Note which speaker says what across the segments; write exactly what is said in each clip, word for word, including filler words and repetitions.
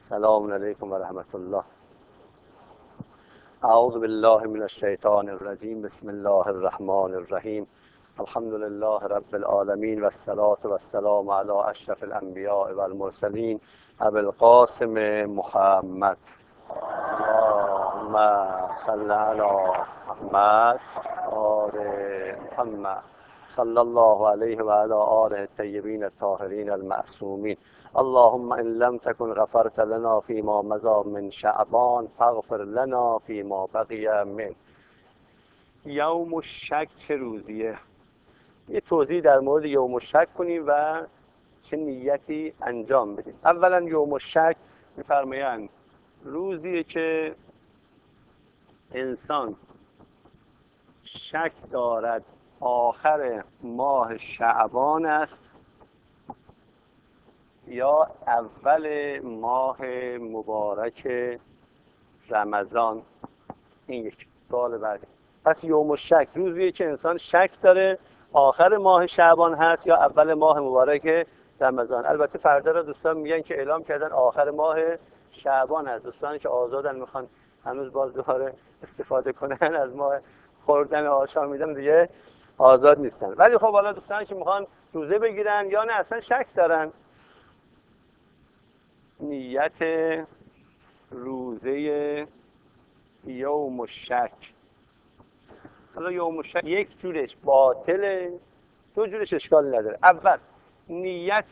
Speaker 1: السلام علیکم و رحمت الله. اعوذ بالله من الشیطان الرجیم. بسم الله الرحمن الرحیم. الحمد لله رب العالمین و الصلاة و السلام علی اشرف الانبیاء و المرسلین ابی القاسم محمد. اللهم صل علی محمد آل محمد صلی الله علیه و علی آله الطیبین الطاهرین المعصومین. اللهم ان لم تكن غفرت لنا فيما مضى من شعبان فاغفر لنا فيما بقي من. یوم الشک چه روزیه؟ یه توضیح در مورد یوم الشک کنیم و چه نیتی انجام بدیم. اولا یوم الشک می‌فرمایند روزیه که انسان شک دارد آخر ماه شعبان است یا اول ماه مبارک رمضان. این یک سوال بعدی. پس یوم الشک روزیه که انسان شک داره آخر ماه شعبان هست یا اول ماه مبارک رمضان. البته فردا را دوستان میگن که اعلام کردن آخر ماه شعبان هست. دوستانی که آزادن میخوان هنوز باز دوباره استفاده کنن از ماه خوردن آشامیدن دیگه آزاد نیستن. ولی خب حالا دوستانی که میخوان روزه بگیرن یا نه اصلا شک دارن، نیت روزه یوم الشک. حالا یوم الشک یک جورش باطله، دو جورش اشکال نداره. اول نیت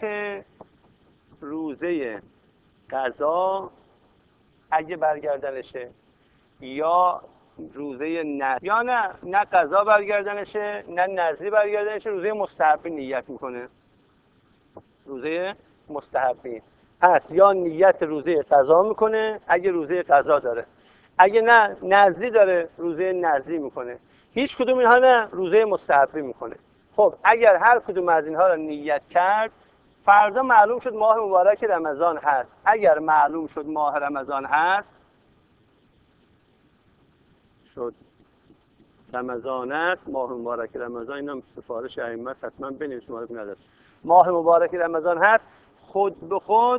Speaker 1: روزه قضا اگه برگردنشه یا روزه نذر، یا نه نه قضا برگردنشه نه نذری برگردنشه، روزه مستحبی نیت میکنه. روزه مستحبی پس یا نیت روزه قضا میکنه اگه روزه قضا داره، اگه نه نذری داره روزه نذری میکنه. هیچ کدوم اینها نه روزه مستحبی میکنه. خب اگر هر کدوم از اینها را نیت کرد، فردا معلوم شد ماه مبارک رمضان هست. اگر معلوم شد ماه رمضان هست، شد رمضان است، ماه مبارک رمضان، اینم سفارش ائمه است، حتما بنویسید، مورد نداره. ماه مبارک رمضان هست، خود به خود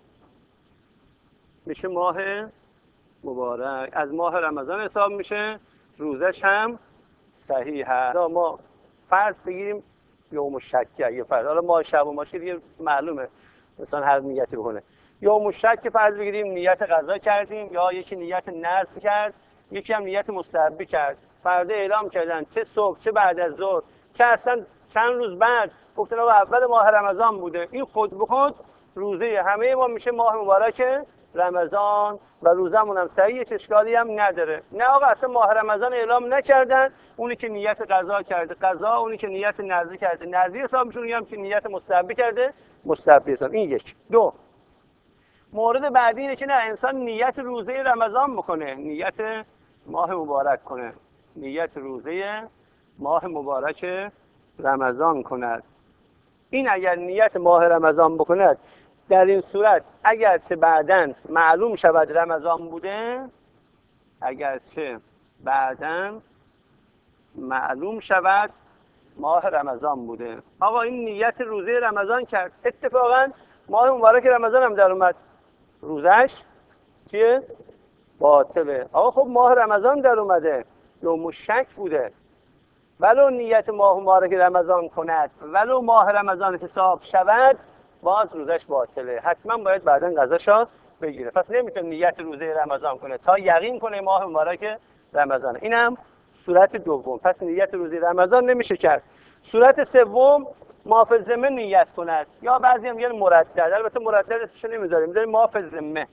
Speaker 1: میشه ماه مبارک، از ماه رمضان حساب میشه، روزش هم صحیح هست. ما فرض بگیریم یوم الشک، یه فرض، حالا ماه شعبان باشه دیگه معلومه مثلا هر نیتی بکنه. یوم الشک فرض بگیریم نیت قضا کردیم، یا یکی نیت نذر کرد، یکی هم نیت مستحبی کرد. فردا اعلام کردن چه صبح چه بعد از ظهر چه اصلا چند روز بعد گفتن آقا اول ماه رمضان بوده، این خود به خود روزه همه ما میشه ماه مبارک رمضان و روزمون هم صحیح، چه اشکالی هم نداره. نه آقا اصلا ماه رمضان اعلام نکردن، اونی که نیت قضا کرده قضا، اونی که نیت نذری کرده نذری حساب میشه، اونی هم که نیت مستحبی کرده مستحبی حساب. این یک. دو، مورد بعدی اینه که نه انسان نیت روزه رمضان بکنه، نیت ماه مبارک کنه، نیت روزه ماه مبارک رمضان کند. این اگر نیت ماه رمضان بکند، در این صورت اگرچه بعداً معلوم شود رمضان بوده، اگرچه بعداً معلوم شود ماه رمضان بوده، آقا این نیت روزه رمضان کرد، اتفاقاً ماه مبارک رمضان هم در اومد، روزش چیه؟ باطله. آقا خب ماه رمضان در اومده، یوم الشک بوده، ولو نیت ماه مبارک رمضان کند، ولو ماه رمضان حساب شود، باز روزش باطله، حتما باید بعداً قضاشو بگیره. پس نمیتونه نیت روزه رمضان کنه تا یقین کنه ماه مبارک رمضان. اینم صورت دوم. پس نیت روزه رمضان نمیشه کرد. صورت سوم، معاف ذمه نیت کند، یا بعضی هم میگن مردد، البته مردد اسمش نمیذاریم، میذاریم معاف ذمه.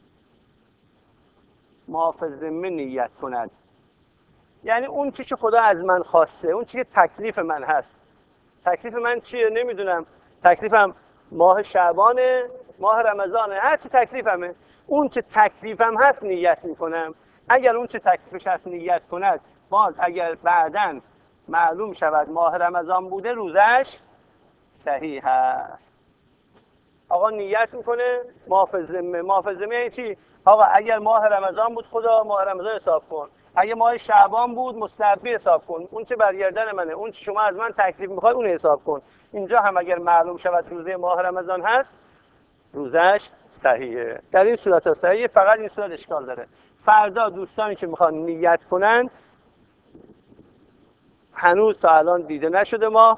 Speaker 1: معاف ذمه نیت کند یعنی اون چی که خدا از من خواسته، اون چی که تکلیف من هست. تکلیف من چیه؟ نمیدونم. تکلیفم ماه شعبانه، ماه رمضانه، هر چی تکلیفمه، اون چه تکلیفم هست نیت میکنم. اگر اون چه تکلیفش هست نیت کند، باز اگر بعداً معلوم شود ماه رمضان بوده، روزش صحیح هست. آقا نیت میکنه معاف ذمه. معاف ذمه یعنی چی؟ آقا اگر ماه رمضان بود خدا ماه رمضان حساب کن، اگه ماه شعبان بود مستحبی حساب کن، اون چه برگردن منه، اون چه شما از من تکلیف میخواد اون حساب کن. اینجا هم اگر معلوم شود روزه ماه رمضان هست، روزش صحیحه. در این صورت صحیحه. فقط این صورت اشکال داره. فردا دوستانی که میخوان نیت کنن، هنوز تا الان دیده نشده ماه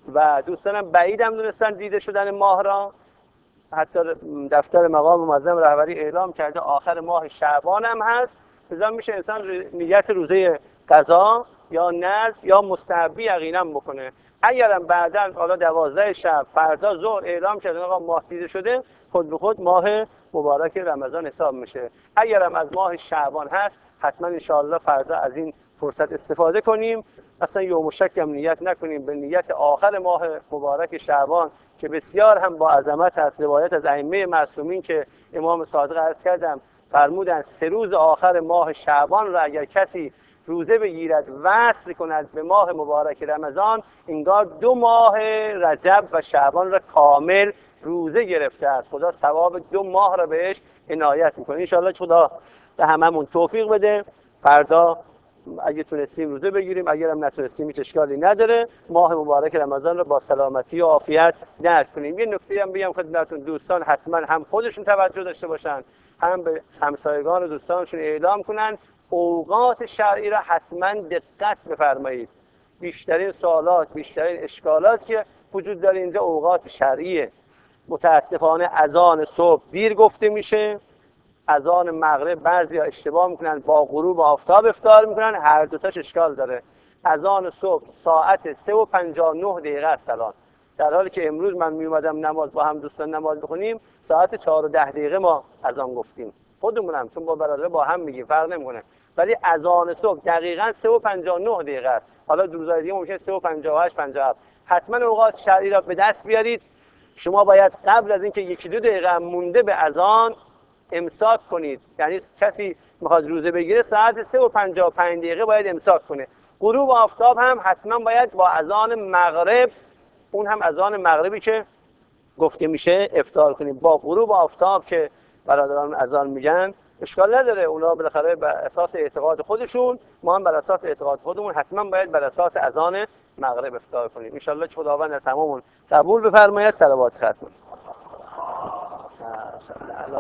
Speaker 1: و دوستانم بعید هم دونستن دیده شدن ماه را. حتی دفتر مقام معظم رهبری اعلام کرده آخر ماه شعبان هم هست. لذا میشه انسان نیت روزه قضا یا نذر یا مستحبی یقینا بکنه. اگرم بعداً حالا دوازده شب فردا ظهر اعلام کردن آقا ماه دیده شده، خود به خود ماه مبارک رمضان حساب میشه. اگرم از ماه شعبان هست، حتما ان شاءالله فردا از این فرصت استفاده کنیم. اصلا یوم شک هم نیت نکنیم، به نیت آخر ماه مبارک شعبان که بسیار هم با عظمت هست. روایت از ائمه معصومین که امام صادق عرض کردم فرمودن سه روز آخر ماه شعبان را اگر کسی روزه بگیرد وصل کند به ماه مبارک رمضان، انگار دو ماه رجب و شعبان را کامل روزه گرفته است. خدا ثواب دو ماه را بهش عنایت میکنه. ان شاءالله خدا به هممون توفیق بده. فردا اگه تونستیم روزه بگیریم، اگرم نتونستیم هیچ اشکالی نداره. ماه مبارک رمضان رو با سلامتی و عافیت درک کنیم. یه نکته هم بگم خدمتتون، دوستان حتما هم خودشون توجه داشته باشن، هم به همسایگان و دوستانشون اعلام کنن اوقات شرعی را حتما دقت بفرمایید. بیشترین سوالات، بیشترین اشکالات که وجود داره اینجا اوقات شرعیه. متاسفانه اذان صبح دیر گفته میشه، اذان مغرب بعضیا اشتباه میکنن با غروب آفتاب افطار میکنن، هر دوتاش اشکال داره. اذان صبح ساعت سه و پنجاه و نه دقیقه است الان، در حالی که امروز من میومدم نماز با هم دوستان نماز بخونیم ساعت چهار و ده دقیقه ما اذان گفتیم. خودمونم چون با برادر با هم میگیم فرق نمیکنه، ولی اذان صبح دقیقاً سه و پنجاه و نه دقیقه است. حالا روزهای دیگه ممکنه سه و پنجاه و هشت پنجاه و هفت. حتما اوقات شرعی را به دست بیارید. شما باید قبل از اینکه یکی دو دقیقه مونده به اذان امساک کنید. یعنی کسی میخواد روزه بگیره ساعت سه و پنجاه و پنج دقیقه باید امساک کنه. غروب آفتاب هم حتما باید با اذان مغرب، اون هم اذان مغربی که گفته میشه، افطار کنیم. با غروب آفتاب که برادران اذان میگن اشکال نداره، اونا بالاخره بر اساس اعتقاد خودشون، ما هم بر اساس اعتقاد خودمون حتما باید بر اساس اذان مغرب افطار کنیم. ان شاء الله خداوند از هممون قبول بفرماید. صلوات ختم.